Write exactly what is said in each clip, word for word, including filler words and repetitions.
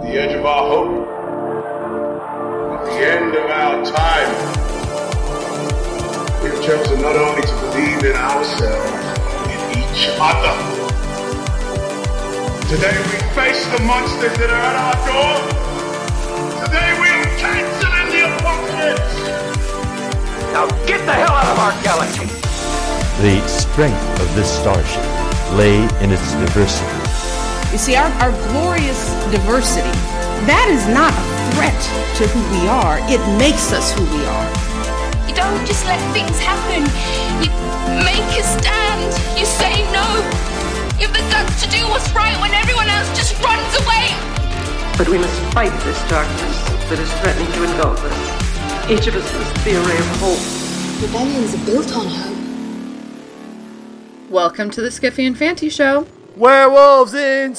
the edge of our hope, at the end of our time. We've chosen not only to believe in ourselves, but in each other. Today we face the monsters that are at our door. Today we are canceling the apocalypse. Now get the hell out of our galaxy. The strength of this starship lay in its diversity. You see, our, our glorious diversity, that is not a threat to who we are. It makes us who we are. You don't just let things happen. You make a stand. You say no. You have the guts to do what's right when everyone else just runs away. But we must fight this darkness that is threatening to engulf us. Each of us must be a ray of hope. Rebellions are built on hope. Welcome to the Skiffy and Fanty Show. Werewolves in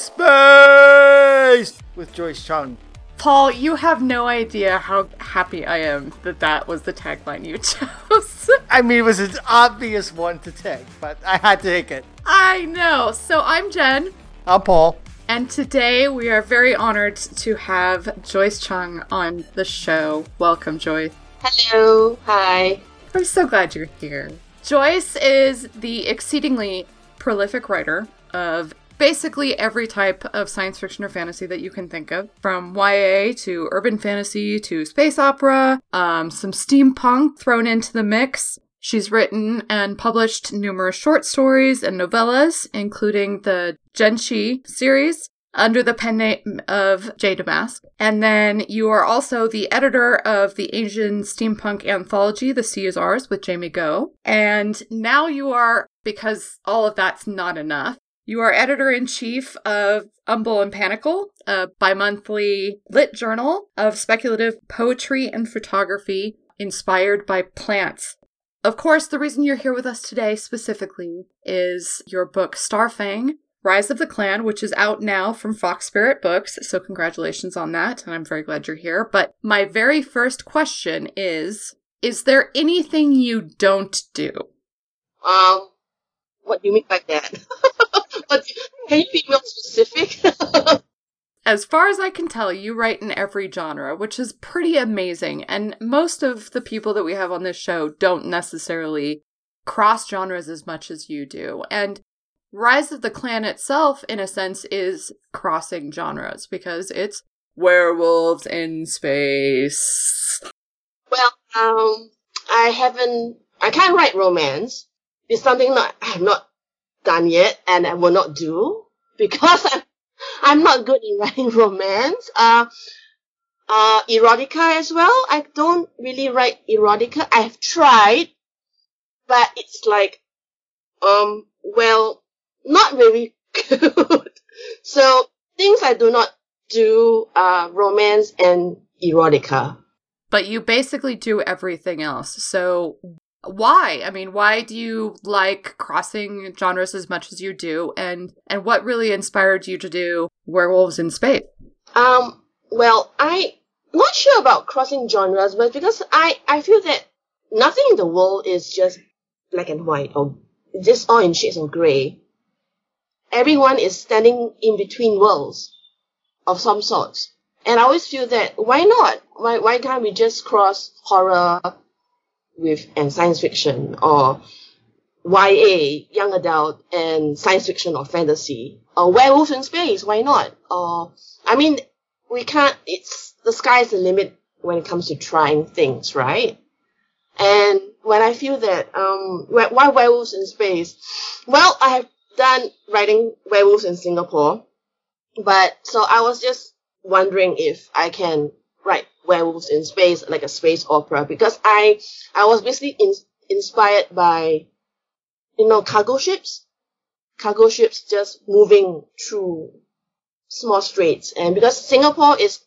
Space! With Joyce Chung. Paul, you have no idea how happy I am that that was the tagline you chose. I mean, it was an obvious one to take, but I had to take it. I know. So I'm Jen. I'm Paul. And today we are very honored to have Joyce Chung on the show. Welcome, Joyce. Hello. Hi. I'm so glad you're here. Joyce is the exceedingly prolific writer of basically every type of science fiction or fantasy that you can think of, from Y A to urban fantasy to space opera, um, some steampunk thrown into the mix. She's written and published numerous short stories and novellas, including the Genshi series, under the pen name of J. Damask. And then you are also the editor of the Asian steampunk anthology, The Sea Is Ours, with Jamie Go. And now you are, because all of that's not enough, you are editor-in-chief of Umble and Panicle, a bi-monthly lit journal of speculative poetry and photography inspired by plants. Of course, the reason you're here with us today specifically is your book Starfang, Rise of the Clan, which is out now from Fox Spirit Books, so congratulations on that, and I'm very glad you're here. But my very first question is, is there anything you don't do? Um, what do you mean by that? But can you be more specific? As far as I can tell, you write in every genre, which is pretty amazing, and most of the people that we have on this show don't necessarily cross genres as much as you do, and Rise of the Clan itself, in a sense, is crossing genres, because it's werewolves in space. Well, um, I haven't, I can't write romance. It's something that I have not done yet, and I will not do, because I'm, I'm not good in writing romance. Uh, uh, erotica as well. I don't really write erotica. I've tried, but it's like, um, well, not very good. So, things I do not do are romance and erotica. But you basically do everything else. So, why? I mean, why do you like crossing genres as much as you do? And, and what really inspired you to do Werewolves in Space? Um, well, I'm not sure about crossing genres, but because I, I feel that nothing in the world is just black and white or just all in shades of grey. Everyone is standing in between worlds of some sorts. And I always feel that, why not? Why, why can't we just cross horror with and science fiction, or Y A, young adult, and science fiction or fantasy, or werewolves in space? Why not? Or, I mean, we can't, it's, the sky's the limit when it comes to trying things, right? And when I feel that, um, why werewolves in space? Well, I have done writing werewolves in Singapore, but so I was just wondering if I can write werewolves in space, like a space opera, because I I was basically in, inspired by, you know, cargo ships, cargo ships just moving through small straits, and because Singapore is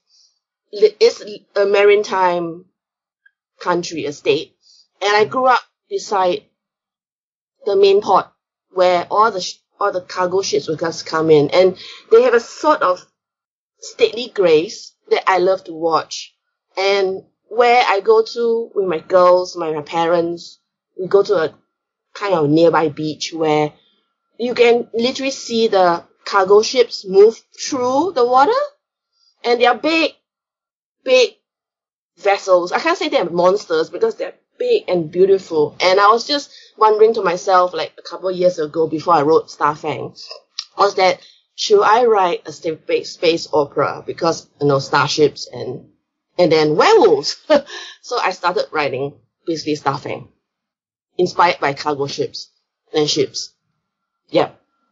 is a maritime country, a state, and I grew up beside the main port, where all the sh- all the cargo ships would just come in, and they have a sort of stately grace that I love to watch. And where I go to with my girls, my, my parents, we go to a kind of nearby beach where you can literally see the cargo ships move through the water, And they are big, big vessels. I can't say they're monsters because they're big and beautiful. And I was just wondering to myself, like a couple of years ago before I wrote Starfang, was that should I write a space space opera because, you know, starships and and then werewolves. So I started writing basically Starfang, inspired by cargo ships and ships. Yeah.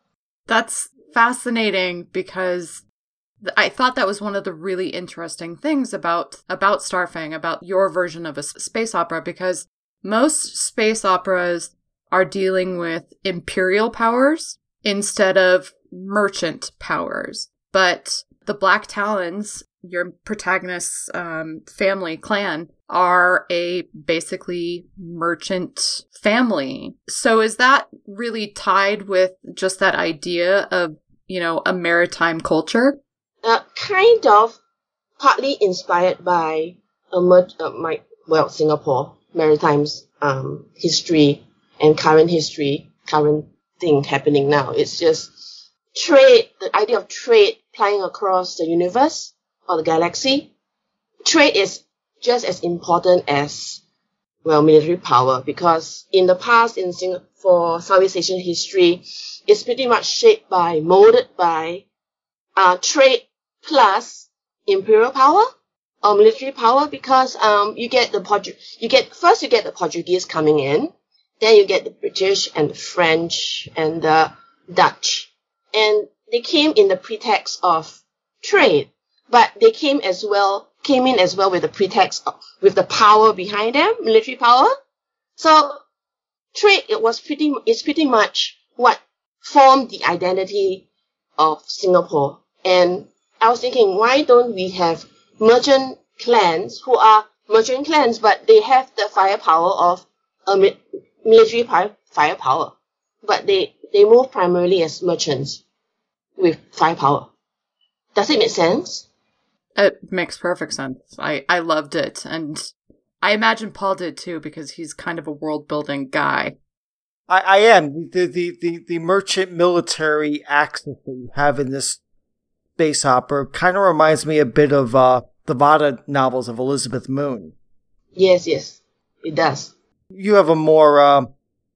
That's fascinating because I thought that was one of the really interesting things about about Starfang, about your version of a space opera, because most space operas are dealing with imperial powers instead of merchant powers. But the Black Talons, your protagonist's um, family, clan, are a basically merchant family. So is that really tied with just that idea of, you know, a maritime culture? Uh, kind of, partly inspired by a mer- uh, my well Singapore maritime's um history and current history, current thing happening now. It's just trade, the idea of trade flying across the universe or the galaxy. Trade is just as important as, well, military power, because in the past in Singapore, Southeast Asian history, it's pretty much shaped by, molded by uh trade plus imperial power or military power, because um you get the Portu- you get first you get the Portuguese coming in, then you get the British and the French and the Dutch, and they came in the pretext of trade, but they came as well came in as well with the pretext of, with the power behind them, military power. So trade it was pretty it's pretty much what formed the identity of Singapore. And I was thinking, why don't we have merchant clans who are merchant clans, but they have the firepower of a mi- military pi- firepower, but they, they move primarily as merchants with firepower. Does it make sense? It makes perfect sense. I, I loved it. And I imagine Paul did too, because he's kind of a world-building guy. I, I am. The, the, the, the merchant military axis that you have in this space opera kind of reminds me a bit of uh, the Vada novels of Elizabeth Moon. Yes, yes, it does. You have a more uh,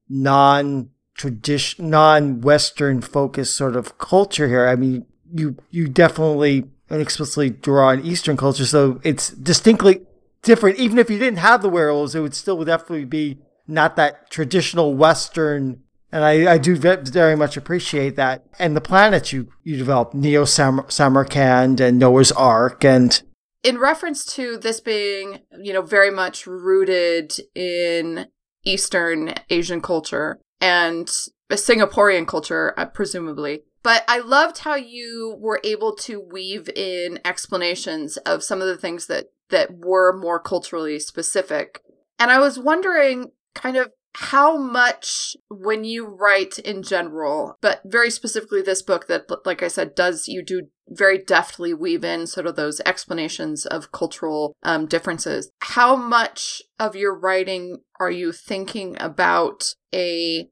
non-tradition, non-Western focused sort of culture here. I mean, you you definitely and explicitly draw on Eastern culture, so it's distinctly different. Even if you didn't have the werewolves, it would still definitely be not that traditional Western. And I, I do very much appreciate that. And the planets you, you developed, Neo Samarkand and Noah's Ark. And in reference to this being, you know, very much rooted in Eastern Asian culture and a Singaporean culture, uh, presumably. But I loved how you were able to weave in explanations of some of the things that, that were more culturally specific. And I was wondering kind of how much, when you write in general, but very specifically this book that, like I said, does, you do very deftly weave in sort of those explanations of cultural um, differences. How much of your writing are you thinking about a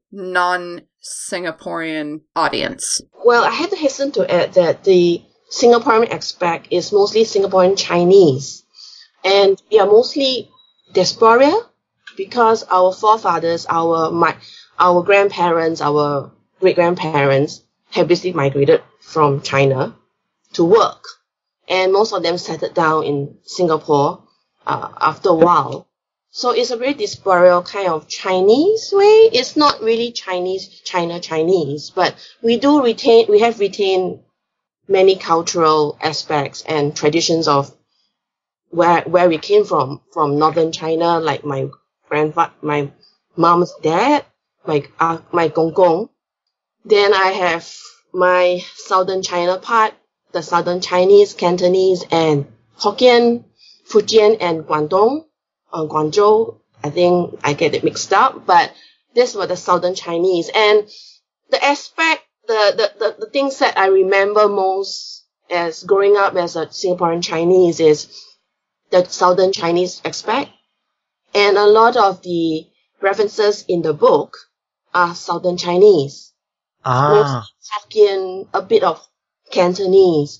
non-Singaporean audience? Well, I had to hasten to add that the Singaporean aspect is mostly Singaporean Chinese. And we are mostly diaspora, because our forefathers, our my, our grandparents, our great-grandparents have basically migrated from China to work. And most of them settled down in Singapore uh, after a while. So it's a very diasporial kind of Chinese way. It's not really Chinese, China Chinese, but we do retain, we have retained many cultural aspects and traditions of where where we came from, from northern China, like my grandfather, my mom's dad, my uh, my gong gong. Then I have my southern China part, the southern Chinese, Cantonese, and Hokkien, Fujian, and Guangdong, or Guangzhou. I think I get it mixed up, but this was the southern Chinese. And the aspect, the, the, the, the things that I remember most as growing up as a Singaporean Chinese is the southern Chinese aspect. And a lot of the references in the book are southern Chinese. Ah. Hokkien, a bit of Cantonese.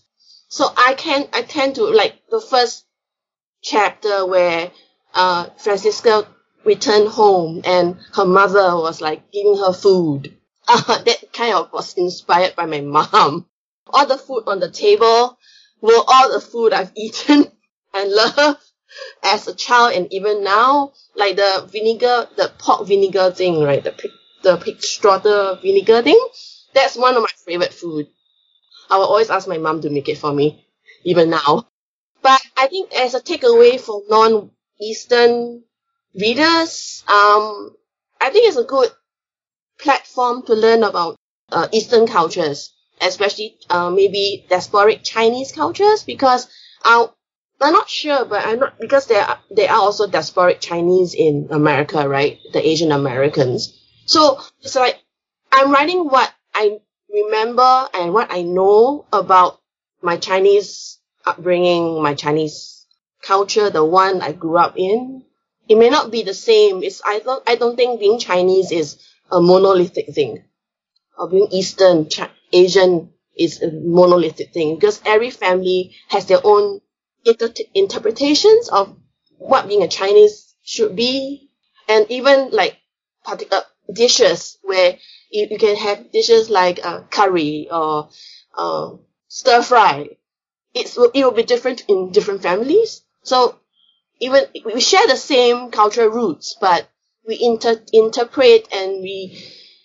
So I can I tend to like the first chapter where uh Francisca returned home and her mother was like giving her food. Uh, that kind of was inspired by my mom. All the food on the table were all the food I've eaten and loved as a child, and even now, like the vinegar, the pork vinegar thing, right? The pig, the pig straughter vinegar thing. That's one of my favorite food. I will always ask my mom to make it for me, even now. But I think as a takeaway for non-Eastern readers, um, I think it's a good platform to learn about uh, Eastern cultures, especially uh, maybe diasporic Chinese cultures, because uh, I'm not sure, but I'm not, because there are, there are also diasporic Chinese in America, right? The Asian Americans. So it's like I'm writing what I remember and what I know about my Chinese upbringing, my Chinese culture, the one I grew up in. It may not be the same. It's I don't I don't think being Chinese is a monolithic thing, or being Eastern Ch- Asian is a monolithic thing, because every family has their own inter- interpretations of what being a Chinese should be, and even like particular dishes where you, you can have dishes like uh, curry or uh, stir fry. It's it will be different in different families. So even we share the same cultural roots, but we inter- interpret and we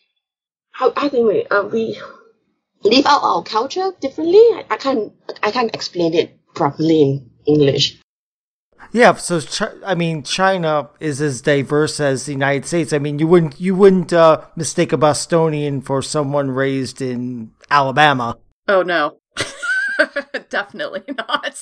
how I think we uh, we live out our culture differently. I, I can't I can't explain it properly in English. Yeah, so Ch- I mean, China is as diverse as the United States. I mean, you wouldn't you wouldn't uh, mistake a Bostonian for someone raised in Alabama. Oh no, definitely not.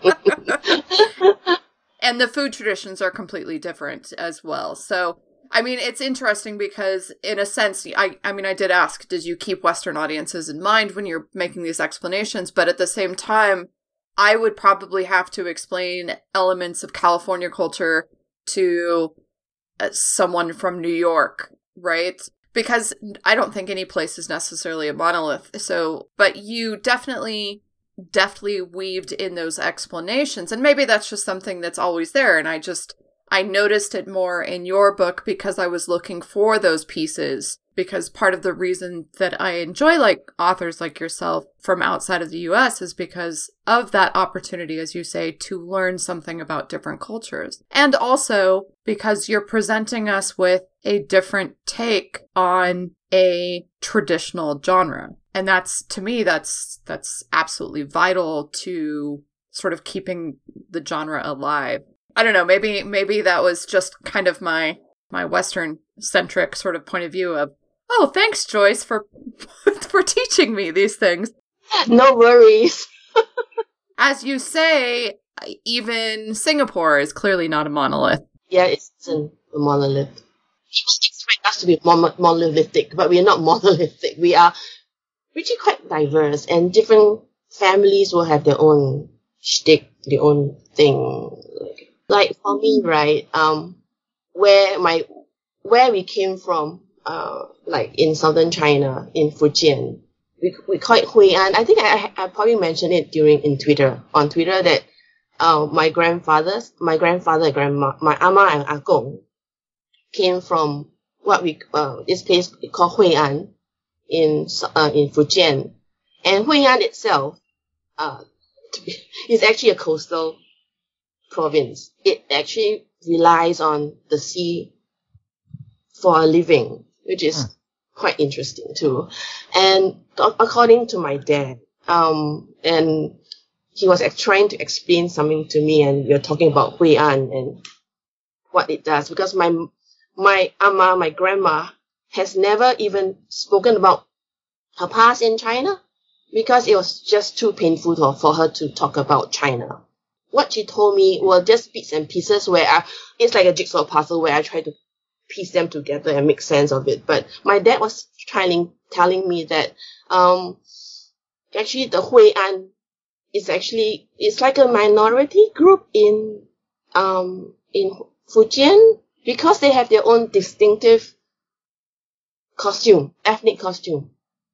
And the food traditions are completely different as well. So, I mean, it's interesting because, in a sense, I I mean, I did ask, did you keep Western audiences in mind when you're making these explanations? But at the same time, I would probably have to explain elements of California culture to uh, someone from New York, right? Because I don't think any place is necessarily a monolith. So, but you definitely, deftly weaved in those explanations. And maybe that's just something that's always there. And I just, I noticed it more in your book because I was looking for those pieces. Because part of the reason that I enjoy like authors like yourself from outside of the U S is because of that opportunity, as you say, to learn something about different cultures. And also because you're presenting us with a different take on a traditional genre. And that's, to me, that's that's absolutely vital to sort of keeping the genre alive. I don't know, maybe maybe that was just kind of my my Western-centric sort of point of view of, oh, thanks, Joyce, for for teaching me these things. No worries. As you say, even Singapore is clearly not a monolith. Yeah, it isn't a monolith. People expect us to be mon- monolithic, but we are not monolithic. We are really quite diverse, and different families will have their own shtick, their own thing. Like, like for me, right, um, where my where we came from, uh, like in southern China, in Fujian, we we call it Hui'an. I think I I probably mentioned it during in Twitter on Twitter that uh my grandfathers, my grandfather and grandma, my ama and agong came from what we uh this place called Hui'an in uh, in Fujian, and Hui'an itself uh is actually a coastal province. It actually relies on the sea for a living, which is hmm. quite interesting too. And according to my dad, um, and he was trying to explain something to me, and we were talking about Hui'an and what it does, because my my ama, my grandma, has never even spoken about her past in China because it was just too painful to, for her to talk about China. What she told me were just bits and pieces where I, it's like a jigsaw puzzle where I try to piece them together and make sense of it. But my dad was trying, telling me that um, actually the Hui'an is actually, it's like a minority group in um in Fujian because they have their own distinctive costume, ethnic costume.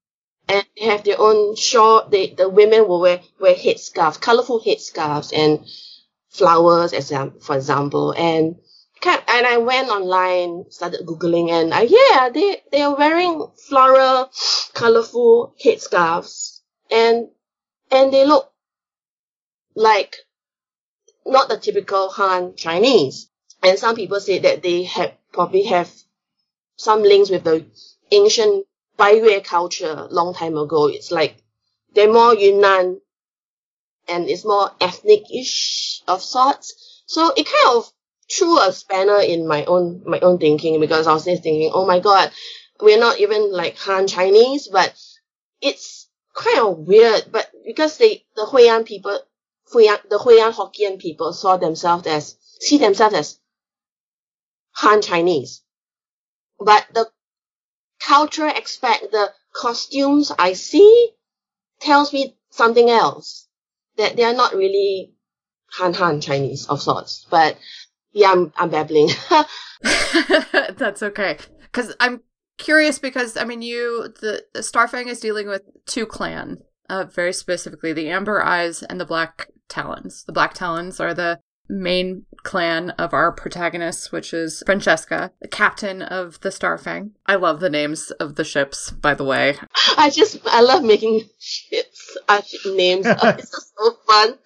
and they have their own shawl. They, the women will wear, wear headscarves, colorful headscarves and flowers, as for example. And and I went online, started Googling, and I, yeah, they, they are wearing floral, colorful headscarves. And, and they look like not the typical Han Chinese. And some people say that they have probably have some links with the ancient Baiyue culture long time ago. It's like they're more Yunnan and it's more ethnic-ish of sorts. So it kind of threw a spanner in my own my own thinking, because I was just thinking, oh my god, we're not even like Han Chinese, but it's kind of weird. But because they the Huiyan people, Huiyan, the Huiyan Hokkien people saw themselves as see themselves as Han Chinese. But the cultural aspect, the costumes I see, tells me something else. That they are not really Han Han Chinese of sorts. But yeah, I'm, I'm babbling. That's okay. Because I'm curious because, I mean, you, the, the Starfang is dealing with two clans, uh, very specifically, the Amber Eyes and the Black Talons. The Black Talons are the main clan of our protagonist, which is Francesca, the captain of the Starfang. I love the names of the ships, by the way. I just, I love making ships, uh, names. Oh, it's just so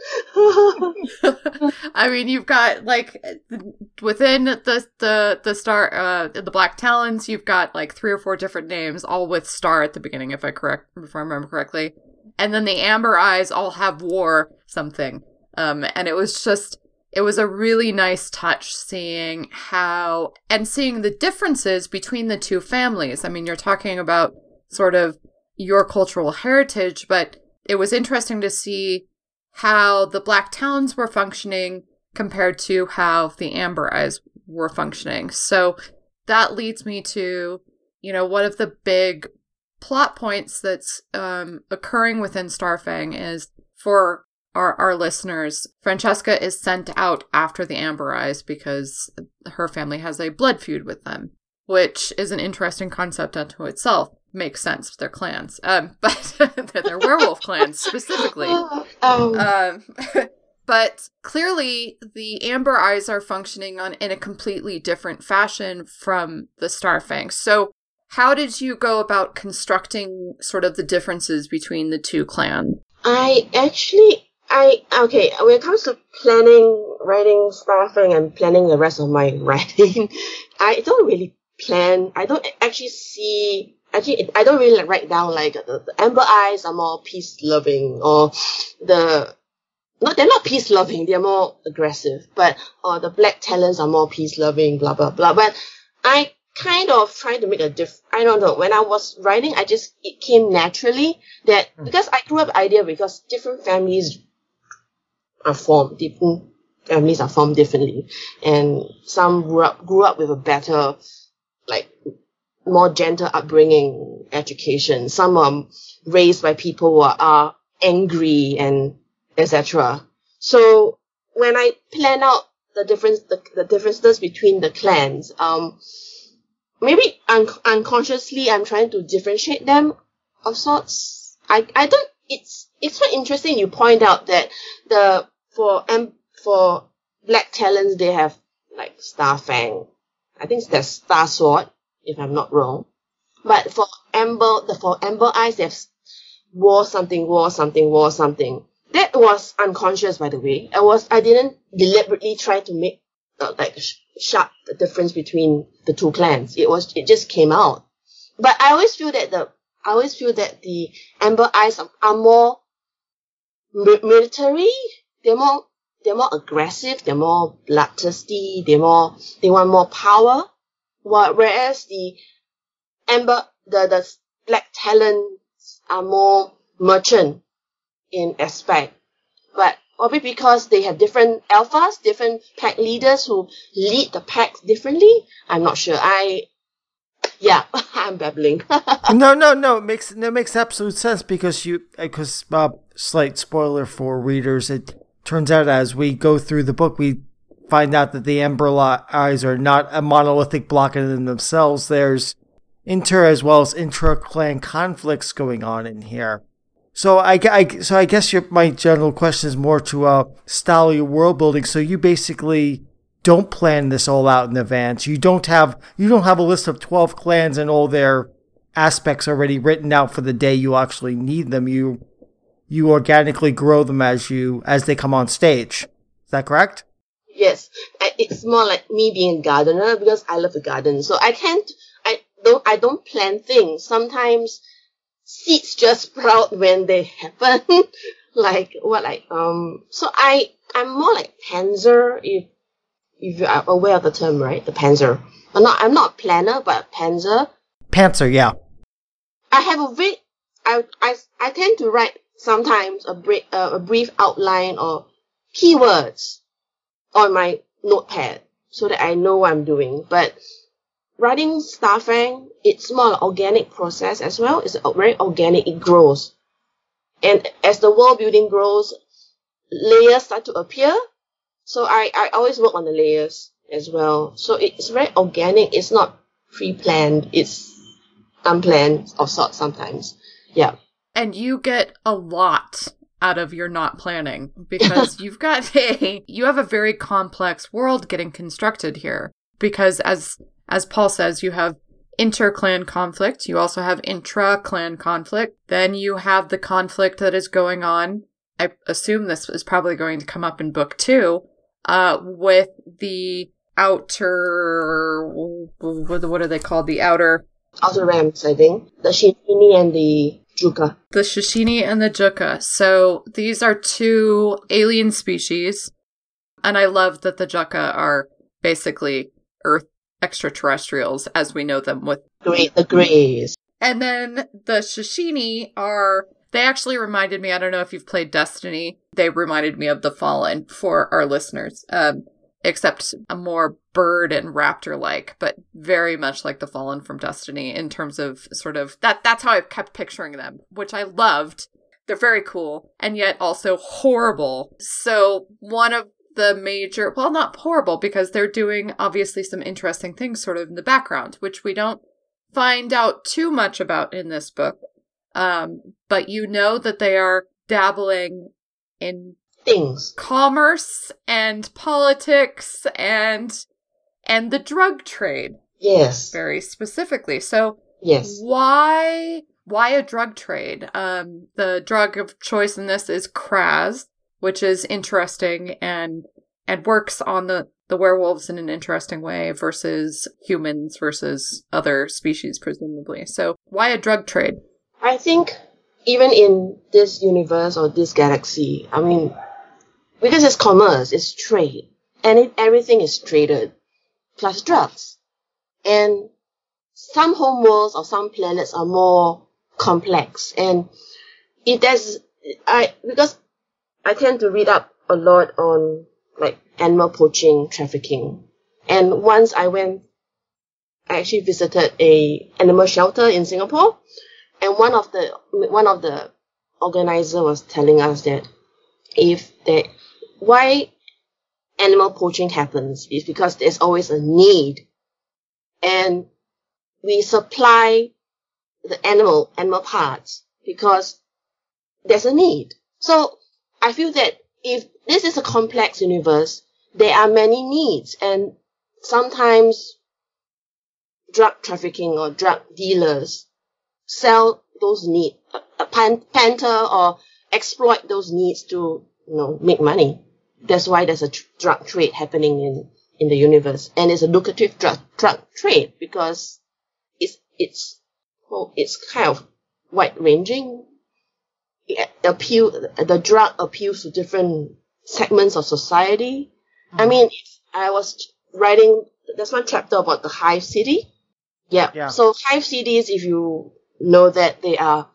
fun. I mean, you've got, like, within the, the, the Star, uh, the Black Talons, you've got, like, three or four different names, all with Star at the beginning, if I correct, if I remember correctly. And then the Amber Eyes all have War something. Um, and it was just, it was a really nice touch seeing how, and seeing the differences between the two families. I mean, you're talking about sort of your cultural heritage, but it was interesting to see how the Black Talons were functioning compared to how the Amber Eyes were functioning. So that leads me to, you know, one of the big plot points that's um, occurring within Starfang is for Our, our listeners, Francesca is sent out after the Amber Eyes because her family has a blood feud with them, which is an interesting concept unto itself. Makes sense, they're clans. Um, but they're werewolf clans, specifically. Um. Um, but clearly, the Amber Eyes are functioning on in a completely different fashion from the Starfang. So how did you go about constructing sort of the differences between the two clans? I actually... I, okay, when it comes to planning, writing, Starfang, and planning the rest of my writing, I don't really plan, I don't actually see, actually, I don't really like write down like the, the Amber Eyes are more peace-loving, or the, no, they're not peace-loving, they're more aggressive, but, or the Black Talons are more peace-loving, blah, blah, blah, but I kind of trying to make a diff, I don't know, when I was writing, I just, it came naturally that, because I grew up with the idea because different families are formed, different families are formed differently, and some grew up, grew up with a better, like, more gentle upbringing, education. Some are raised by people who are, are angry and et cetera. So when I plan out the difference, the, the differences between the clans, um, maybe un- unconsciously I'm trying to differentiate them of sorts. I I don't. It's it's quite interesting. You point out that the for um, for Black Talons they have like Starfang. I think that's Star Sword, if I'm not wrong. But for Amber, the for Amber Eyes, they have War something, War something, War something. That was unconscious, by the way. I was I didn't deliberately try to make uh, like sh- sharp the difference between the two clans. It was it just came out. But I always feel that the I always feel that the Amber Eyes are, are more mi- military. They're more, they're more aggressive. They're more bloodthirsty. They're more, they want more power. Whereas the Amber, the, the Black Talons are more merchant in aspect. But probably because they have different alphas, different pack leaders who lead the packs differently. I'm not sure. I, Yeah, I'm babbling. no, no, no. It makes it makes absolute sense because you because uh, slight spoiler for readers. It turns out as we go through the book, we find out that the Amber Eyes are not a monolithic block in themselves. There's inter as well as intra-clan conflicts going on in here. So I, I, so I guess your, my general question is more to uh, style your world building. So you basically don't plan this all out in advance. You don't have you don't have a list of twelve clans and all their aspects already written out for the day you actually need them. You you organically grow them as you as they come on stage. Is that correct? Yes, it's more like me being a gardener because I love the garden. So I can't, I don't, I don't plan things. Sometimes seeds just sprout when they happen. like what, like um. So I, I'm more like panzer. If if you are aware of the term, right? The panzer. I'm not, I'm not a planner, but a panzer. Panzer, yeah. I have a very, I, I, I tend to write sometimes a brief, uh, a brief outline or keywords on my notepad so that I know what I'm doing. But writing Starfang, it's more an organic process as well. It's very organic. It grows. And as the world building grows, layers start to appear. So I, I always work on the layers as well. So it's very organic. It's not pre-planned. It's unplanned of sorts sometimes. Yeah. And you get a lot out of your not planning because you've got a you have a very complex world getting constructed here. Because as as Paul says, you have inter-clan conflict, you also have intra-clan conflict, then you have the conflict that is going on. I assume this is probably going to come up in book two, uh, with the outer what are they called? The outer outer realms, I think. The Shishini and the Juka. The Shishini and the Juka. So these are two alien species. And I love that the Juka are basically Earth extraterrestrials as we know them with Great, the Greys. And then the Shishini are, they actually reminded me, I don't know if you've played Destiny, they reminded me of the Fallen for our listeners. Um, except a more bird and raptor-like, but very much like the Fallen from Destiny in terms of sort of, that. that's how I've kept picturing them, which I loved. They're very cool, and yet also horrible. So one of the major, well, not horrible, because they're doing obviously some interesting things sort of in the background, which we don't find out too much about in this book. Um, but you know that they are dabbling in things, commerce and politics and and the drug trade. Yes, very specifically. So yes, why why a drug trade? Um, the drug of choice in this is Kraz, which is interesting and and works on the the werewolves in an interesting way versus humans versus other species, presumably. So why a drug trade? I think even in this universe or this galaxy, I mean, because it's commerce, it's trade, and it, everything is traded, plus drugs. And some homeworlds or some planets are more complex. And if there's, I, because I tend to read up a lot on like animal poaching, trafficking. And once I went, I actually visited a animal shelter in Singapore. And one of the, one of the organizer was telling us that if they, why animal poaching happens is because there's always a need, and we supply the animal animal parts because there's a need. So I feel that if this is a complex universe, there are many needs, and sometimes drug trafficking or drug dealers sell those needs, a pan- panther or exploit those needs to, you know, make money. That's why there's a tr- drug trade happening in, in the universe. And it's a lucrative drug, drug trade because it's, it's, well, it's kind of wide ranging. It appeal, the drug appeals to different segments of society. Mm-hmm. I mean, I was writing, there's one chapter about the Hive City. Yeah. yeah. So Hive Cities, if you know that they are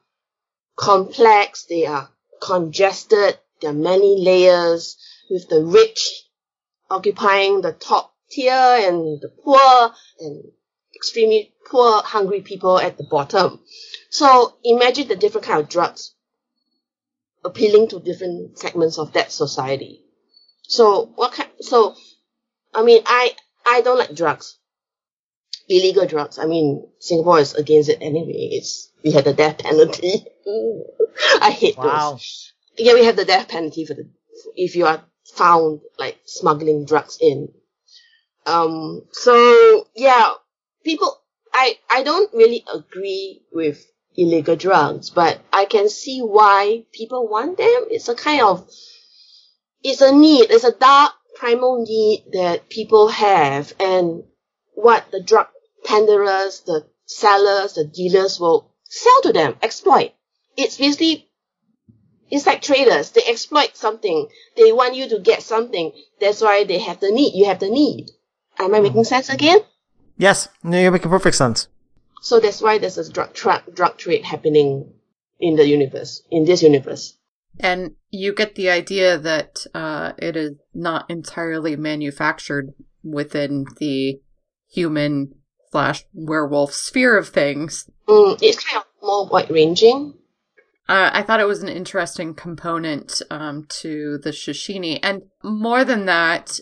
complex, they are congested, there are many layers, with the rich occupying the top tier and the poor and extremely poor, hungry people at the bottom. So imagine the different kind of drugs appealing to different segments of that society. So what kind, so, I mean, I, I don't like drugs. illegal drugs. I mean, Singapore is against it anyway. It's we have the death penalty. I hate Wow. those. Yeah, we have the death penalty for the if you are found like smuggling drugs in. Um. So yeah, people. I I don't really agree with illegal drugs, but I can see why people want them. It's a kind of it's a need. It's a dark primal need that people have, and what the drug peddlers, the sellers, the dealers will sell to them, exploit. It's basically, it's like traders. They exploit something. They want you to get something. That's why they have the need. You have the need. Am I making sense again? Yes, no, you're making perfect sense. So that's why there's a drug, tra- drug trade happening in the universe, in this universe. And you get the idea that uh, it is not entirely manufactured within the human slash werewolf sphere of things. Mm, it's kind of more wide-ranging. Uh, I thought it was an interesting component um, to the Shishini. And more than that,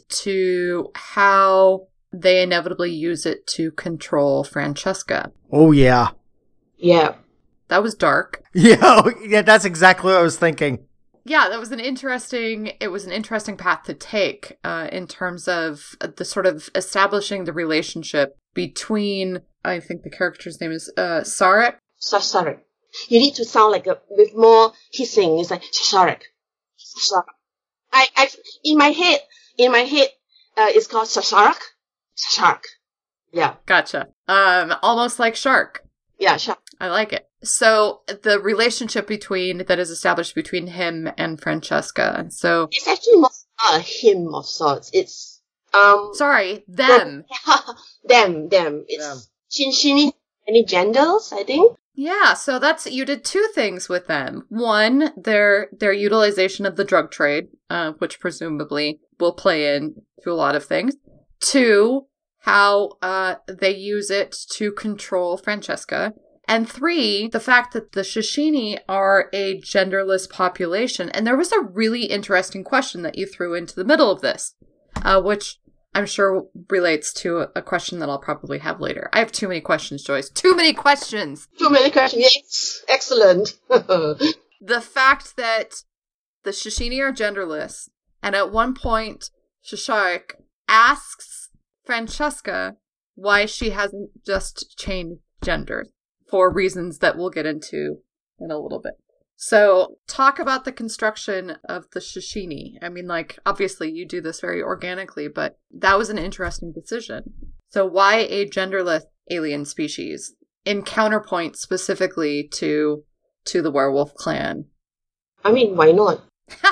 to how they inevitably use it to control Francesca. Oh, yeah. Yeah. That was dark. Yeah, yeah, that's exactly what I was thinking. Yeah, that was an interesting, it was an interesting path to take uh, in terms of the sort of establishing the relationship between, I think the character's name is uh, Sarek. Sarek. You need to sound like a, with more hissing. It's like, Sarek. Sarek. I, I, in my head, in my head, uh, it's called Sarek. Sarek. Yeah. Gotcha. Um, almost like Shark. Yeah, Shark. I like it. So the relationship between that is established between him and Francesca. So it's actually not a him of sorts. It's um. Sorry, them. them, them. It's Shinshini. Any genders? I think. Yeah. So that's you did two things with them. One, their their utilization of the drug trade, uh, which presumably will play in to a lot of things. Two, how uh they use it to control Francesca. And three, the fact that the Shishini are a genderless population. And there was a really interesting question that you threw into the middle of this, uh, which I'm sure relates to a question that I'll probably have later. I have too many questions, Joyce. Too many questions! Too many questions. Yes, excellent. The fact that the Shishini are genderless, and at one point, Shasharik asks Francesca why she hasn't just changed genders. For reasons that we'll get into in a little bit. So, talk about the construction of the Shishini. I mean, like, obviously you do this very organically, but that was an interesting decision. So, why a genderless alien species in counterpoint specifically to to the werewolf clan? I mean, why not?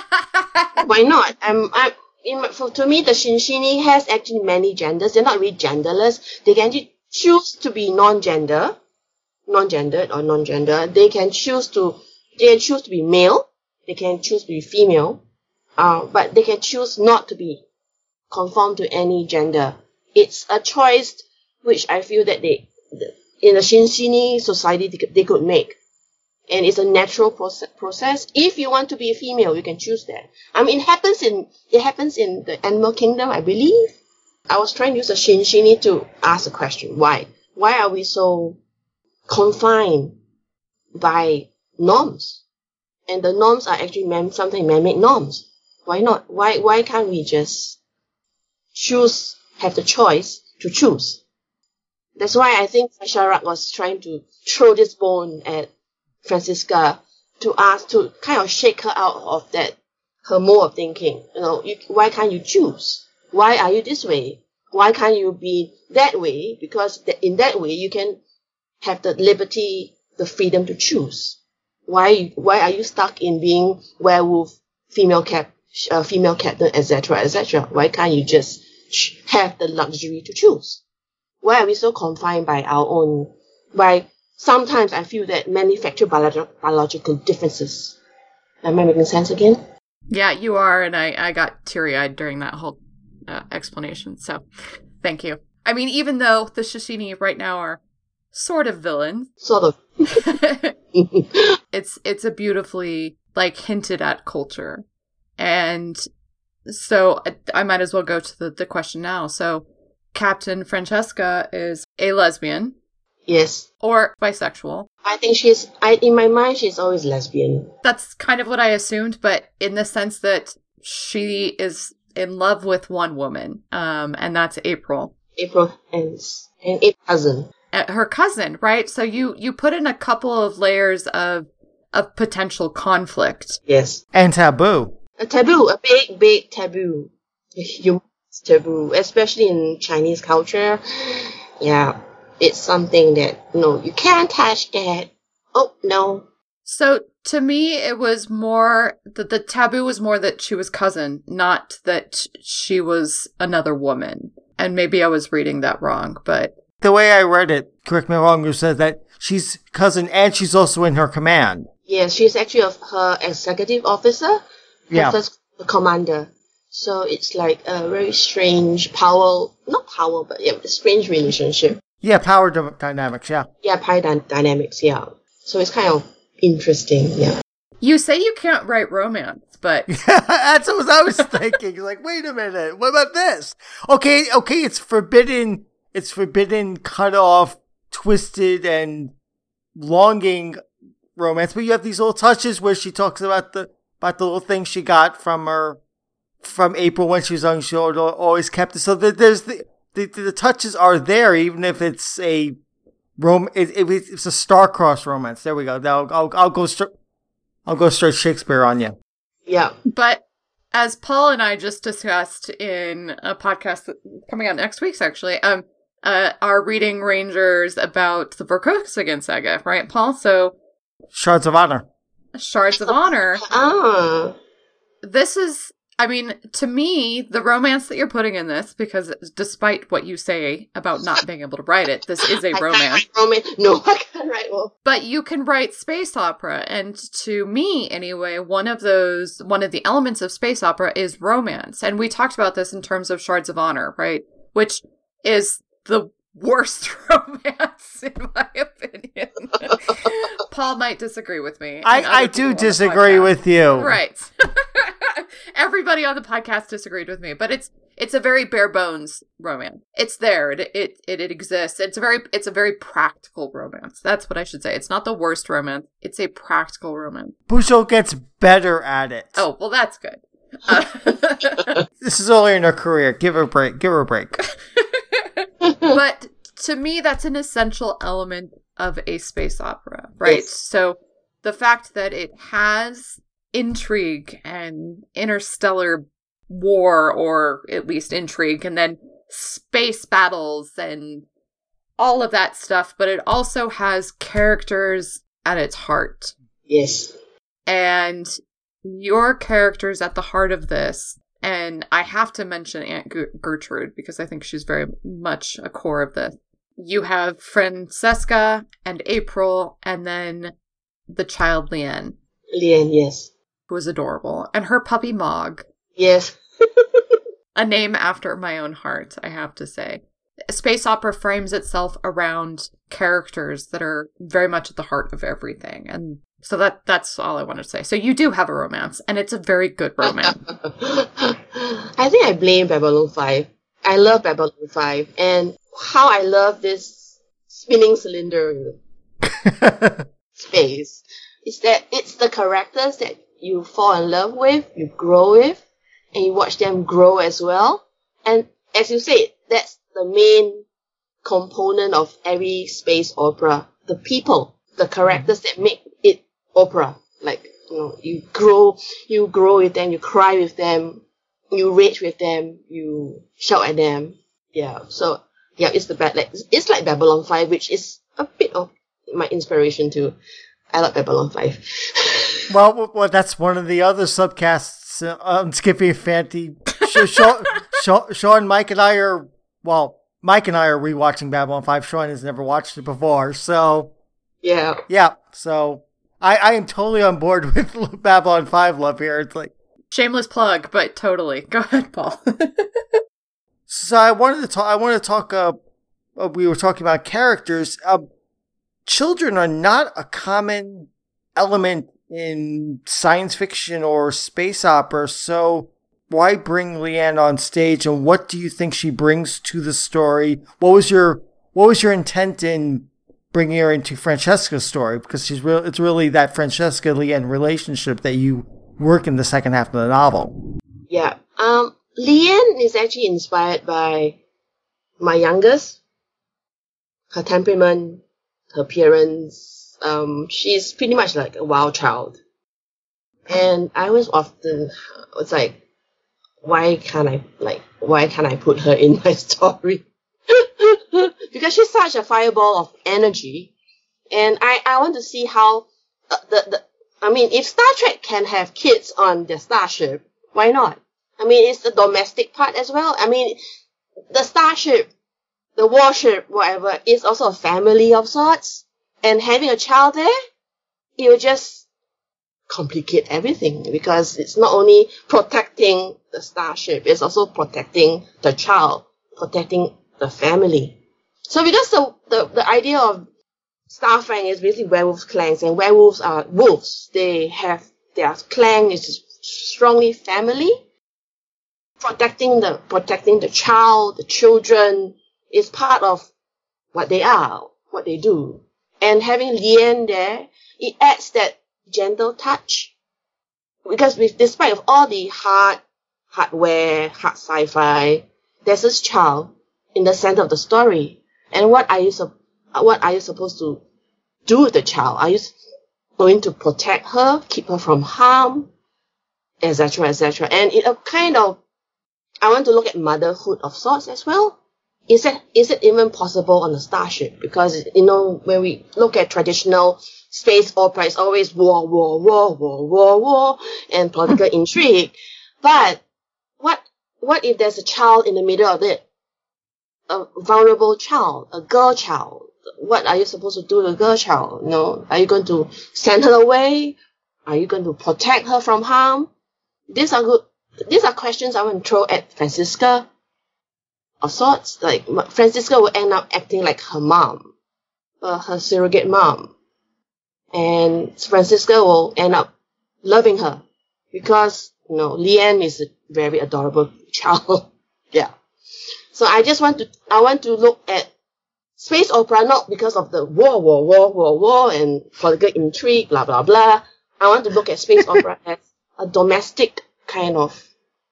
Why not? I'm, I'm, in my, for, to me, the Shishini has actually many genders. They're not really genderless. They can actually choose to be non-gender. non-gendered or non-gender. They can choose to, they can choose to be male. They can choose to be female. Uh, but they can choose not to be conform to any gender. It's a choice which I feel that they, in a Shishini society, they could, they could make. And it's a natural process, process. If you want to be a female, you can choose that. I mean, it happens in, it happens in the animal kingdom, I believe. I was trying to use a Shishini to ask a question. Why? Why are we so confined by norms, and the norms are actually man, something man-made norms. Why not? Why why can't we just choose, have the choice to choose? That's why I think Sharak was trying to throw this bone at Francesca to ask, to kind of shake her out of that, her mode of thinking. You know, you, why can't you choose? Why are you this way? Why can't you be that way? Because in that way you can have the liberty, the freedom to choose. Why, why are you stuck in being werewolf, female cap, uh, female captain, et cetera, et cetera? Why can't you just have the luxury to choose? Why are we so confined by our own? By sometimes I feel that manufactured biolog- biological differences. Am I making sense again? Yeah, you are, and I, I got teary-eyed during that whole uh, explanation. So, thank you. I mean, even though the Shishini right now are sort of villains. Sort of. it's it's a beautifully, like, hinted at culture. And so I, I might as well go to the, the question now. So Captain Francesca is a lesbian. Yes. Or bisexual. I think she's, I in my mind, she's always lesbian. That's kind of what I assumed, but in the sense that she is in love with one woman, um, and that's April. April and, and April's cousin. Uh, her cousin, right? So you, you put in a couple of layers of of potential conflict. Yes. And taboo. A taboo, a big, big taboo. A huge taboo, especially in Chinese culture. Yeah, it's something that, no, you can't touch that. Oh, no. So to me, it was more, the, the taboo was more that she was cousin, not that she was another woman. And maybe I was reading that wrong, but... The way I read it, correct me if I'm wrong, you said that she's cousin and she's also in her command. Yes, she's actually a, her executive officer, yeah. First commander. So it's like a very strange power, not power, but yeah, a strange relationship. Yeah, power d- dynamics, yeah. Yeah, power dy- dynamics, yeah. So it's kind of interesting, yeah. You say you can't write romance, but... That's what I was thinking. Like, wait a minute, what about this? Okay, okay, it's forbidden, it's forbidden, cut off, twisted, and longing romance, but you have these little touches where she talks about the about the little things she got from her from April when she was young. She always kept it. So the, there's the, the the touches are there, even if it's a rom. It, it, it's a star-crossed romance. There we go. Now I'll, I'll I'll go straight. I'll go straight Shakespeare on you. Yeah, but as Paul and I just discussed in a podcast that, coming out next week's actually, um, uh, are reading Rangers about the Vorkosigan saga, right, Paul? So. Shards of Honor. Shards of Honor. Ah. This is, I mean, to me, the romance that you're putting in this, because despite what you say about not being able to write it, this is a I romance. Can't write romance. No, I can't write one. But you can write space opera, and to me, anyway, one of those, one of the elements of space opera is romance. And we talked about this in terms of Shards of Honor, right? Which is the worst romance, in my opinion. Paul might disagree with me. I, I do disagree with you. Right. Everybody on the podcast disagreed with me, but it's it's a very bare bones romance. It's there. It, it it it exists. It's a very it's a very practical romance. That's what I should say. It's not the worst romance. It's a practical romance. Bujo gets better at it. Oh, well, that's good. Uh, this is early in her career. Give her a break. Give her a break. But to me, that's an essential element of a space opera, right? Yes. So the fact that it has intrigue and interstellar war, or at least intrigue, and then space battles and all of that stuff, but it also has characters at its heart. Yes. And your characters at the heart of this, and I have to mention Aunt G- Gertrude, because I think she's very much a core of this. You have Francesca and April, and then the child Liane. Liane, yes. Who was adorable. And her puppy Mog. Yes. A name after my own heart, I have to say. Space opera frames itself around characters that are very much at the heart of everything. And so that that's all I want to say. So you do have a romance, and it's a very good romance. I think I blame Babylon five. I love Babylon five. And how I love this spinning cylinder in space is that it's the characters that you fall in love with, you grow with, and you watch them grow as well. And as you said, that's the main component of every space opera. The people, the characters that make it opera. Like, you know, you grow, you grow with them, you cry with them, you rage with them, you shout at them. Yeah, so, yeah, it's the bad, like, it's like Babylon five, which is a bit of my inspiration too. I like Babylon five. well, well, that's one of the other subcasts uh, on Skippy and Fanty. Sean, Sean, Sean, Mike, and I are, well, Mike and I are rewatching Babylon five. Sean has never watched it before, so. Yeah. Yeah, so I, I am totally on board with Babylon five love here. It's like. Shameless plug, but totally. Go ahead, Paul. So I wanted to talk, I wanted to talk, uh, we were talking about characters. Uh, children are not a common element in science fiction or space opera, so why bring Leanne on stage, and what do you think she brings to the story? What was your what was your intent in bringing her into Francesca's story? Because she's real. It's really that Francesca Leanne relationship that you work in the second half of the novel. Yeah. Um, Leanne is actually inspired by my youngest. Her temperament, her appearance. Um, she's pretty much like a wild child. And I was often, it's like, why can't I, like, why can't I put her in my story? Because she's such a fireball of energy. And I, I want to see how, uh, the, the, I mean, if Star Trek can have kids on their starship, why not? I mean, it's the domestic part as well. I mean, the starship, the warship, whatever, is also a family of sorts. And having a child there, it will just complicate everything, because it's not only protecting the starship, it's also protecting the child, protecting the family. So because the, the, the idea of Starfang is basically werewolf clans, and werewolves are wolves. They have, their clan is strongly family. Protecting the, protecting the child, the children is part of what they are, what they do. And having Leanne there, it adds that gentle touch. Because with, despite of all the hard hardware, hard sci-fi, there's this child in the center of the story. And what are you, what are you supposed to do with the child? Are you going to protect her, keep her from harm, et cetera, et cetera? And it a kind of, I want to look at motherhood of sorts as well. Is it, is it even possible on a starship? Because, you know, when we look at traditional space opera, it's always war, war, war, war, war, war, and political intrigue. But what, what if there's a child in the middle of it? A vulnerable child, a girl child. What are you supposed to do with a girl child? You know, are you going to send her away? Are you going to protect her from harm? These are good, these are questions I want to throw at Francisca of sorts. Like, Francisca will end up acting like her mom, uh, her surrogate mom. And Francisca will end up loving her because, you know, Leanne is a very adorable child. Yeah. So I just want to, I want to look at space opera not because of the war, war, war, war, war, and political intrigue, blah, blah, blah. I want to look at space opera as a domestic kind of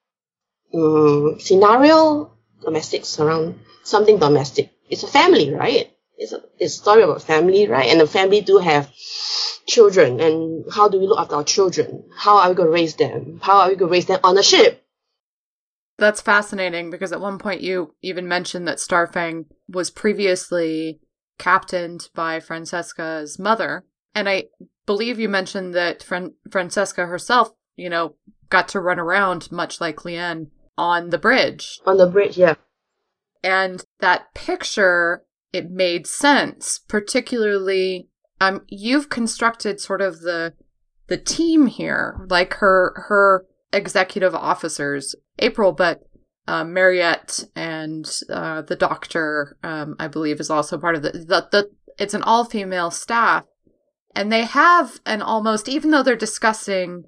um, scenario, domestic surround, something domestic. It's a family, right? It's a, it's a story about family, right? And the family do have children, and how do we look after our children? How are we going to raise them? How are we going to raise them on a ship? That's fascinating, because at one point you even mentioned that Starfang was previously captained by Francesca's mother. And I believe you mentioned that Fran- Francesca herself, you know, got to run around, much like Leanne, on the bridge. On the bridge, yeah. And that picture, it made sense, particularly, um, you've constructed sort of the the team here, like her her executive officers, April, but uh, Mariette and uh, the doctor, um, I believe, is also part of the, the, the it's an all-female staff. And they have an almost, even though they're discussing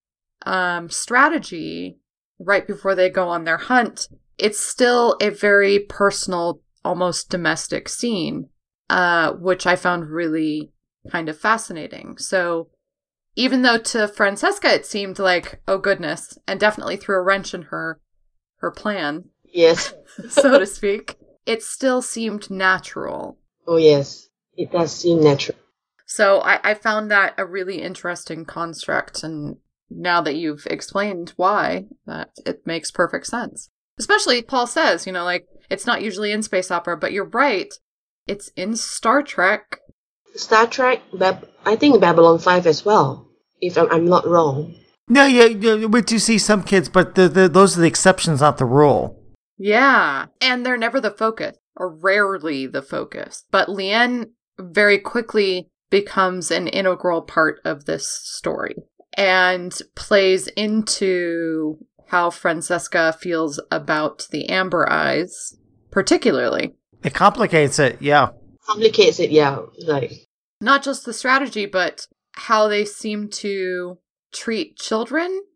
um, strategy right before they go on their hunt, it's still a very personal, almost domestic scene, uh, which I found really kind of fascinating. So even though to Francesca it seemed like, oh goodness, and definitely threw a wrench in her her plan, yes, so to speak, it still seemed natural. Oh yes, it does seem natural. So I, I found that a really interesting construct, and now that you've explained why, that it makes perfect sense. Especially, Paul says, you know, like, it's not usually in space opera, but you're right, it's in Star Trek. Star Trek, Bab- I think Babylon five as well, if I'm, I'm not wrong. No, yeah, yeah, we do see some kids, but the, the, those are the exceptions, not the rule. Yeah, and they're never the focus, or rarely the focus. But Leanne very quickly becomes an integral part of this story and plays into how Francesca feels about the Amber Eyes, particularly. It complicates it, yeah. Complicates it, yeah. Like, not just the strategy, but how they seem to treat children.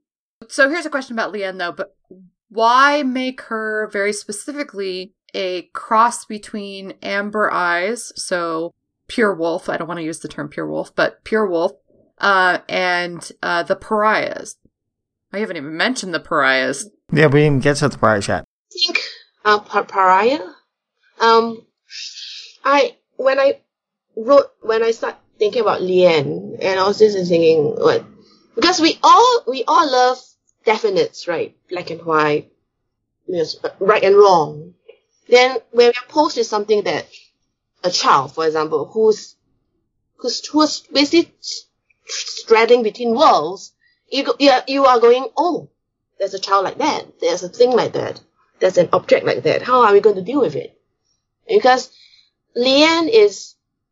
so here's a question about Leanne, though, but why make her very specifically a cross between Amber Eyes, so pure wolf, I don't want to use the term pure wolf, but pure wolf, uh, and uh, the pariahs? I haven't even mentioned the pariahs. Yeah, we didn't even get to the pariahs yet. I think uh, par- pariah. Um, I when I wrote when I started thinking about Leanne, and I was just thinking, what? Because we all we all love definites, right? Black and white, yes, right and wrong. Then when we're posed with something that a child, for example, who's who's who's basically straddling between worlds, you go, you are, you are going, oh, there's a child like that, there's a thing like that, there's an object like that. How are we going to deal with it? Because Leanne is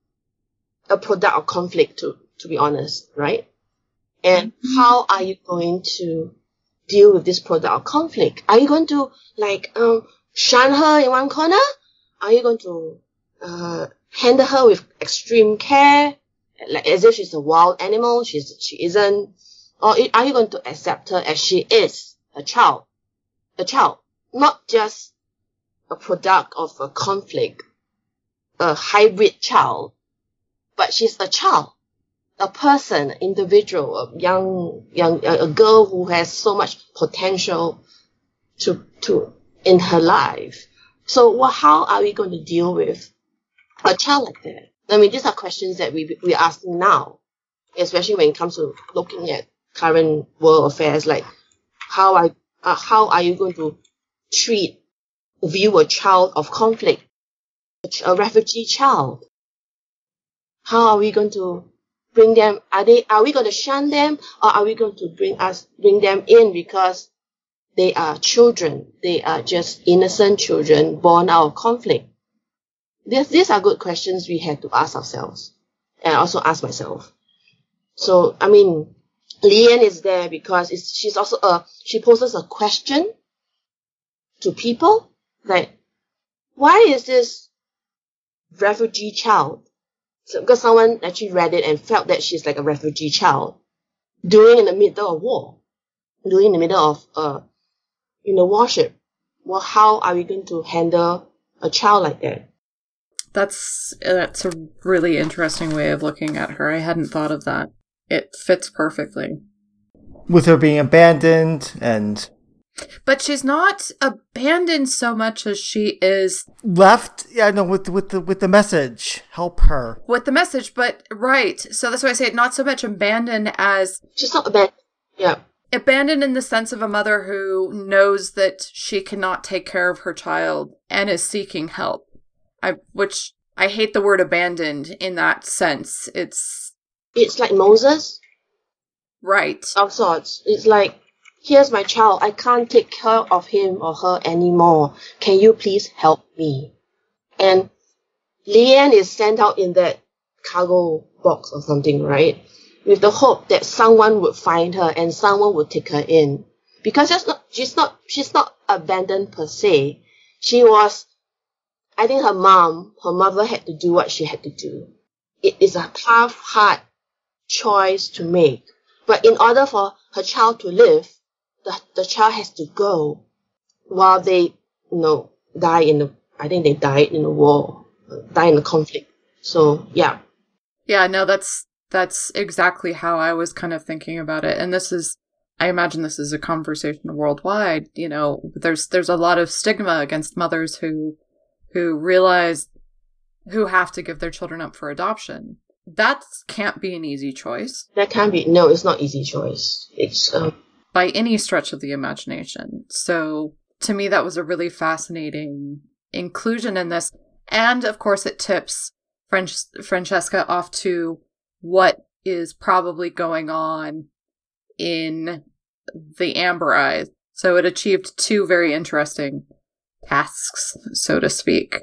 a product of conflict, to to be honest, right? And how are you going to deal with this product of conflict? Are you going to like um shun her in one corner? Are you going to uh handle her with extreme care, like as if she's a wild animal? She's she isn't. Or are you going to accept her as she is, a child, a child, not just a product of a conflict, a hybrid child, but she's a child, a person, individual, a young, young, a girl who has so much potential to, to, in her life. So well, how are we going to deal with a child like that? I mean, these are questions that we, we're asking now, especially when it comes to looking at current world affairs, like how I, uh, how are you going to treat, view a child of conflict, a refugee child? How are we going to bring them? Are they? Are we going to shun them, or are we going to bring us, bring them in because they are children? They are just innocent children born out of conflict. These these are good questions we have to ask ourselves, and I also ask myself. So I mean, Leanne is there because it's, she's also a she poses a question to people like, why is this refugee child? So, because someone actually read it and felt that she's like a refugee child doing in the middle of war, doing in the middle of uh, you know, warship. Well, how are we going to handle a child like that? That's that's a really interesting way of looking at her. I hadn't thought of that. It fits perfectly. With her being abandoned and... But she's not abandoned so much as she is... Left? Yeah, no, with, with, the, with the message. Help her. With the message, but right. So that's why I say not so much abandoned as... She's not abandoned. Yeah. Abandoned in the sense of a mother who knows that she cannot take care of her child and is seeking help. I, which I hate the word abandoned in that sense. It's... It's like Moses. Right. Of sorts. It's like, here's my child. I can't take care of him or her anymore. Can you please help me? And Leanne is sent out in that cargo box or something, right? With the hope that someone would find her and someone would take her in. Because she's not, she's not, she's not abandoned per se. She was, I think her mom, her mother had to do what she had to do. It is a tough, hard choice to make. But in order for her child to live, the, the child has to go while they, you know, die in the, I think they died in the war, die in the conflict. So, yeah. Yeah, no, that's, that's exactly how I was kind of thinking about it. And this is, I imagine this is a conversation worldwide. You know, there's, there's a lot of stigma against mothers who, who realize, who have to give their children up for adoption. That can't be an easy choice. That can't be. No, it's not easy choice. It's um... by any stretch of the imagination. So to me, that was a really fascinating inclusion in this. And of course, it tips Fran- Francesca off to what is probably going on in the Amber Eyes. So it achieved two very interesting tasks, so to speak.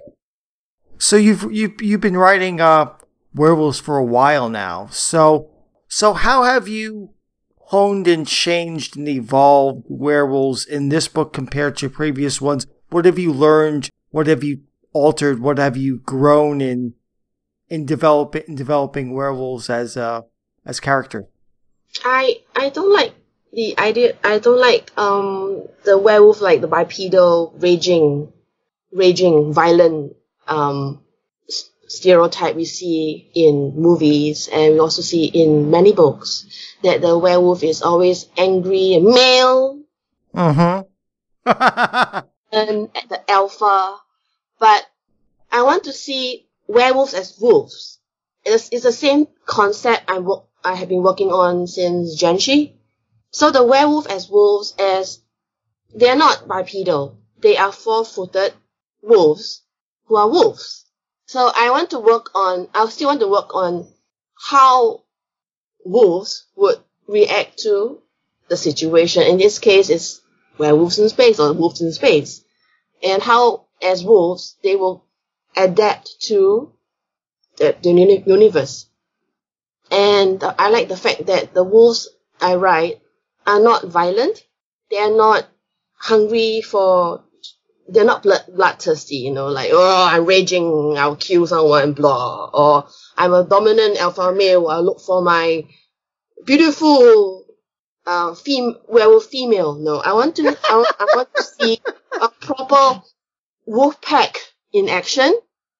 So you've you've you've been writing uh. werewolves for a while now. So, so how have you honed and changed and evolved werewolves in this book compared to previous ones? What have you learned? What have you altered? What have you grown in in developing in developing werewolves as uh as character? I I don't like the idea, I don't like um the werewolf, like the bipedal, raging, raging, violent um s- stereotype we see in movies, and we also see in many books, that the werewolf is always angry and male, Mm-hmm. and the alpha. But I want to see werewolves as wolves. It's, it's the same concept I work, I have been working on since Genshi. So the werewolf as wolves, as they are not bipedal, they are four-footed wolves who are wolves. So I want to work on, I still want to work on how wolves would react to the situation. In this case, it's werewolves in space or wolves in space. And how, as wolves, they will adapt to the, the uni- universe. And I like the fact that the wolves I write are not violent. They are not hungry for, they're not blood, bloodthirsty, you know, like, oh, I'm raging, I'll kill someone, blah. Or I'm a dominant alpha male, I'll look for my beautiful uh, fem- werewolf female. No, I want to, I, want, I want to see a proper wolf pack in action.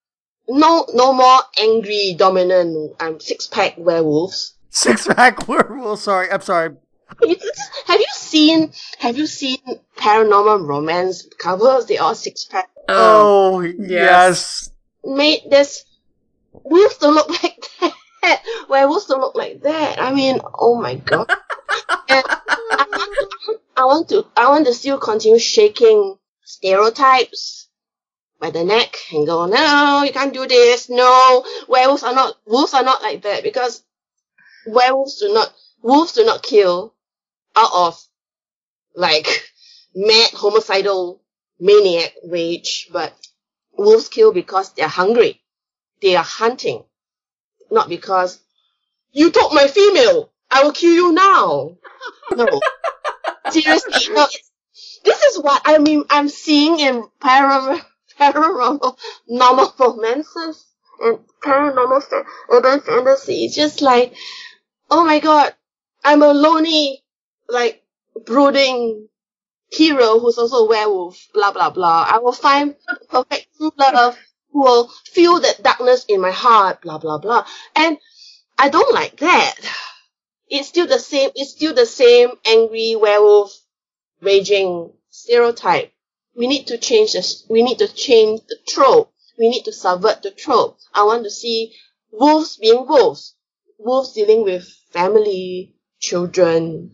No, no more angry, dominant, um, six-pack werewolves. Six-pack werewolf. Sorry, I'm sorry. Have you seen, have you seen Paranormal Romance covers? They are six-pack. Oh, yes. Mate, there's, wolves don't look like that. Werewolves don't look like that. I mean, oh my god. And I want to, I want to, I want to still continue shaking stereotypes by the neck and go, no, you can't do this. No, werewolves are not, wolves are not like that, because werewolves do not, wolves do not kill out of, like, mad homicidal maniac rage, but wolves kill because they're hungry. They are hunting. Not because, you took my female, I will kill you now. No. Seriously, no, it's, this is what I mean, I'm seeing in paranormal, paranormal normal romances and paranormal fa- urban fantasy. It's just like, oh my god, I'm a lonely, like, brooding hero who's also a werewolf, blah blah blah. I will find perfect true love who will feel that darkness in my heart, blah blah blah. And I don't like that. It's still the same, it's still the same angry werewolf raging stereotype. We need to change this, we need to change the trope. We need to subvert the trope. I want to see wolves being wolves. Wolves dealing with family, children,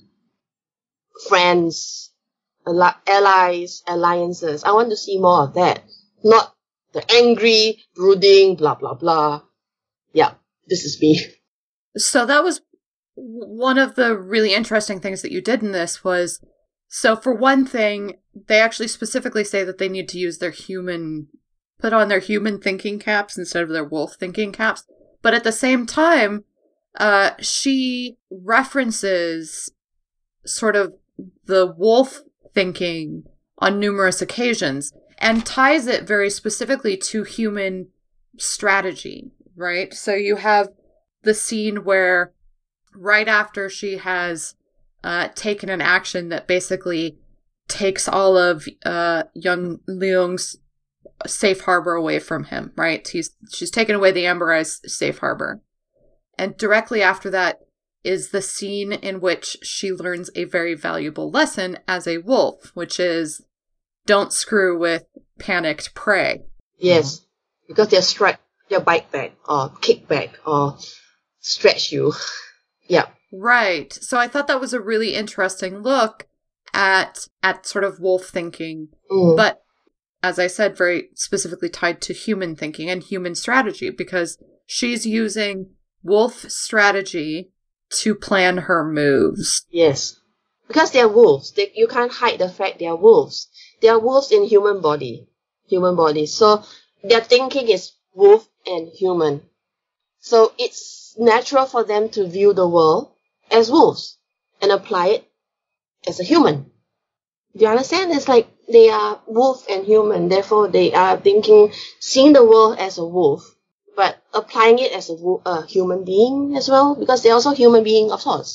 friends, allies, alliances. I want to see more of that. Not the angry, brooding, blah, blah, blah. Yeah, this is me. So that was one of the really interesting things that you did in this was, so for one thing, they actually specifically say that they need to use their human, put on their human thinking caps instead of their wolf thinking caps. But at the same time, uh, she references sort of the wolf thinking on numerous occasions and ties it very specifically to human strategy, right? So you have the scene where right after she has uh, taken an action that basically takes all of uh, young Leung's safe harbor away from him, right? He's she's taken away the Amber Eyes safe harbor. And directly after that is the scene in which she learns a very valuable lesson as a wolf, which is don't screw with panicked prey. Yes, because they'll strike, they'll bite back or kick back or stretch you. Yeah. Right. So I thought that was a really interesting look at at sort of wolf thinking, Mm. but as I said, very specifically tied to human thinking and human strategy, because she's using wolf strategy to plan her moves. Yes. Because they are wolves. They, you can't hide the fact they are wolves. They are wolves in human body. Human body. So their thinking is wolf and human. So it's natural for them to view the world as wolves and apply it as a human. Do you understand? It's like they are wolf and human. Therefore, they are thinking, seeing the world as a wolf, but applying it as a, wo- a human being as well, because they're also human being of sorts.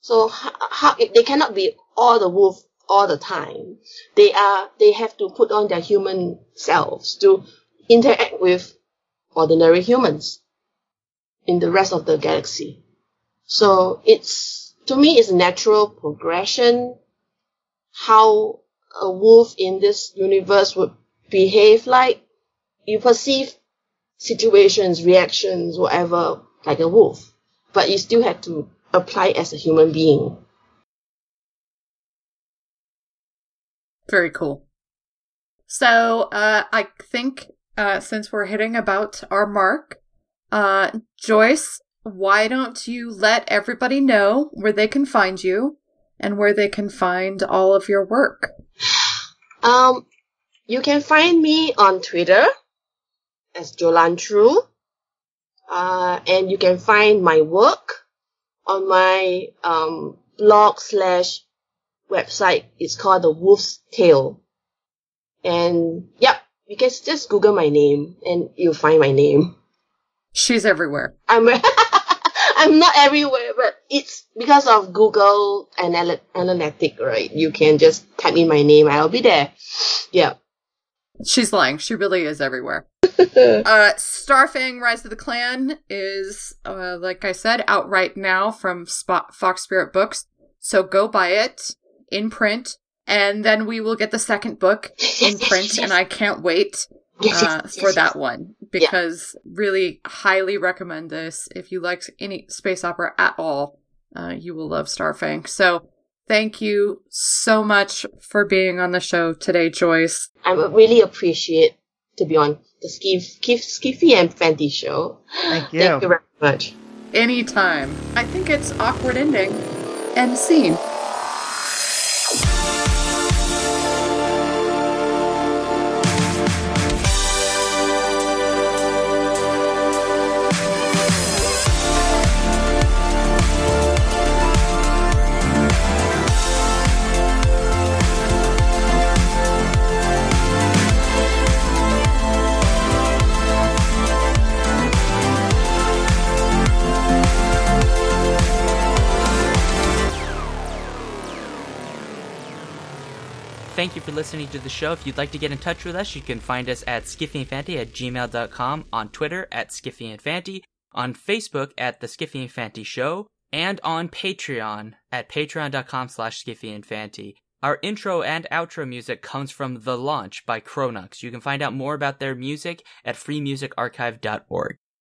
So how, how they cannot be all the wolf all the time. They are they have to put on their human selves to interact with ordinary humans in the rest of the galaxy. So it's, to me, it's a natural progression how a wolf in this universe would behave like. You perceive situations, reactions, whatever, like a wolf, but you still have to apply as a human being. Very cool. So, uh, I think, uh, since we're hitting about our mark, uh, Joyce, why don't you let everybody know where they can find you and where they can find all of your work? Um, you can find me on Twitter as Jolan True. Uh, and you can find my work on my, um, blog slash website. It's called The Wolf's Tale. And, yep, you can just Google my name and you'll find my name. She's everywhere. I'm, I'm not everywhere, but it's because of Google Anal- Analytics, right? You can just type in my name, I'll be there. Yeah. She's lying. She really is everywhere. uh, Starfang Rise of the Clan is, uh, like I said, out right now from Spot- Fox Spirit Books. So go buy it in print, and then we will get the second book in print, and I can't wait uh, for that one, because yeah. really highly recommend this. If you like any space opera at all, uh, you will love Starfang. So thank you so much for being on the show today, Joyce. I really appreciate to be on the Skiff, Skiff, Skiffy and Fanty show. Thank you. Thank you very much. Anytime. I think it's awkward ending. End scene. Thank you for listening to the show. If you'd like to get in touch with us, you can find us at skiffyandfanty at gmail dot com, on Twitter at skiffyandfanty, on Facebook at The Skiffy and Fanty Show, and on Patreon at patreon dot com slash skiffyandfanty. Our intro and outro music comes from The Launch by Chronux. You can find out more about their music at free music archive dot org.